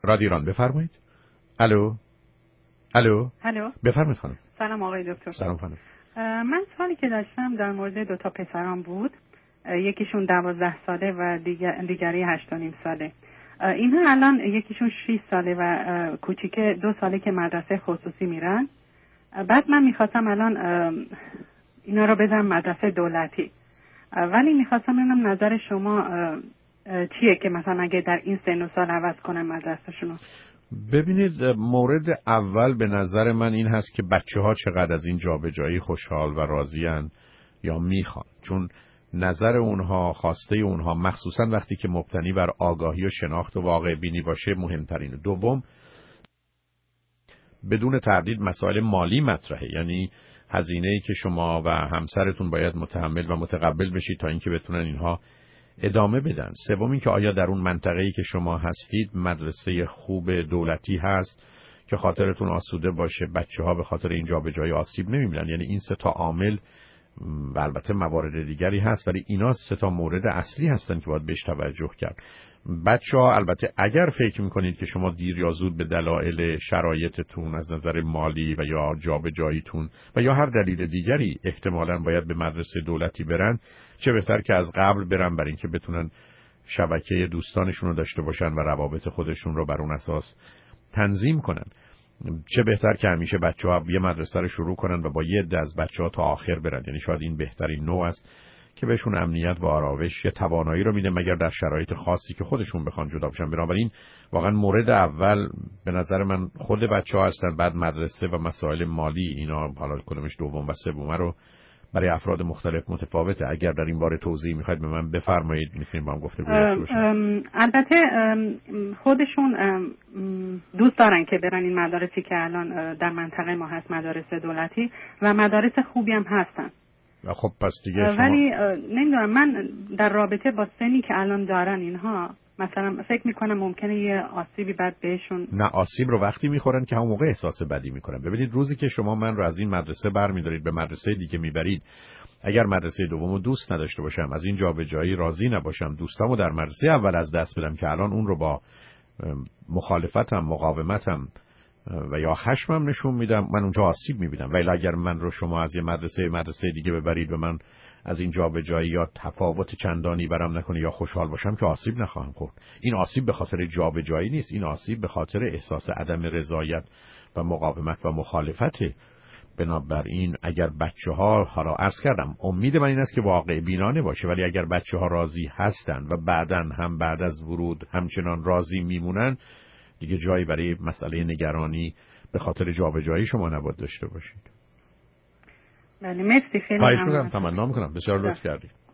رادیو ایران بفرمایید. الو. بفرمایید خانم. سلام آقای دکتر. سلام خانم. من سوالی که داشتم در مورد 2 تا پسرام بود. یکیشون 12 ساله و دیگری 8.5 ساله. اینها الان یکیشون 6 ساله و کوچیک 2 ساله که مدرسه خصوصی میرن. بعد من میخواستم الان اینا رو بذارم مدرسه دولتی، ولی میخواستم ببینم نظر شما چیه که مثلا اگه در این سن و سال عوض کنم مدرسه‌شون رو. ببینید، مورد اول به نظر من این هست که بچه‌ها چقدر از این جابجایی خوشحال و راضی‌اند یا میخوان، چون نظر اونها، خواسته اونها، مخصوصا وقتی که مبتنی بر آگاهی و شناخت و واقع بینی باشه، مهمترینه. دوم، بدون تردید مسائل مالی مطرحه، یعنی هزینه‌ای که شما و همسرتون باید متحمل و متقبل بشید تا اینکه بتونن اینها ادامه بدن. سوم این که آیا در اون منطقه‌ای که شما هستید مدرسه خوب دولتی هست که خاطرتون آسوده باشه، بچه‌ها به خاطر این جابجایی آسیب نمی‌بینن. یعنی این 3 تا عامل و البته موارد دیگری هست، ولی اینا 3 تا مورد اصلی هستن که باید بهش توجه کرد. بچه‌ها البته اگر فکر می‌کنید که شما دیر یا زود به دلایل شرایطتون از نظر مالی و یا جابجاییتون و یا هر دلیل دیگری احتمالاً باید به مدرسه دولتی برن، چه بهتر که از قبل برن برای اینکه بتونن شبکه دوستانشون رو داشته باشن و روابط خودشون رو بر اون اساس تنظیم کنن. چه بهتر که همیشه بچه‌ها یه مدرسه رو شروع کنن و با یه عده از بچه‌ها تا آخر برن. یعنی شاید این بهترین نوع است که بهشون امنیت و آرامش، یه توانایی رو میده، مگر در شرایط خاصی که خودشون بخوان جدا بشن. بنابراین واقعا مورد اول به نظر من خود بچه‌ها هستن، بعد مدرسه و مسائل مالی. اینا حالا کدومش دوم و سوم رو برای افراد مختلف متفاوته. اگر در این باره توضیح میخواید به من بفرمایید، میتونیم با هم گفتگو داشته باشیم. البته خودشون دوست دارن که برن این مدارسی که الان در منطقه ما هست، مدارس دولتی و مدارس خوبی هم هستن. خب پس دیگه شما، ولی نمیدونم، من در رابطه با سنی که الان دارن اینها مثلا فکر میکنم ممکنه یه آسیبی بعد بهشون. نه، آسیب رو وقتی میخورن که همون موقع احساس بدی میکنن. ببینید، روزی که شما من رو از این مدرسه برمیدارید به مدرسه دیگه میبرید، اگر مدرسه دومو دوست نداشته باشم، از این جابجایی راضی نباشم، دوستامو در مدرسه اول از دست بدم که الان اون رو با مخالفتم، مقاومتم و یا خشمم نشون میدم، من اونجا آسیب میبینم. ولی اگر من رو شما از یه مدرسه دیگه ببرید و من از این جابجایی یا تفاوت چندانی برام نکنه یا خوشحال باشم، که آسیب نخواهم خورد. این آسیب به خاطر جابجایی نیست، این آسیب به خاطر احساس عدم رضایت و مقاومت و مخالفته. بنابراین اگر بچه‌ها، حالا عرض کردم امید من این است که واقع بینانه باشه، ولی اگر بچه‌ها راضی هستن و بعداً هم بعد از ورود همچنان راضی میمونن، دیگه جایی برای مسئله نگرانی به خاطر جابجایی شما نباید داشته باشید. بله، مرسی، خیلی ممنونم. تمنا می‌کنم. بسیار لطف کردید.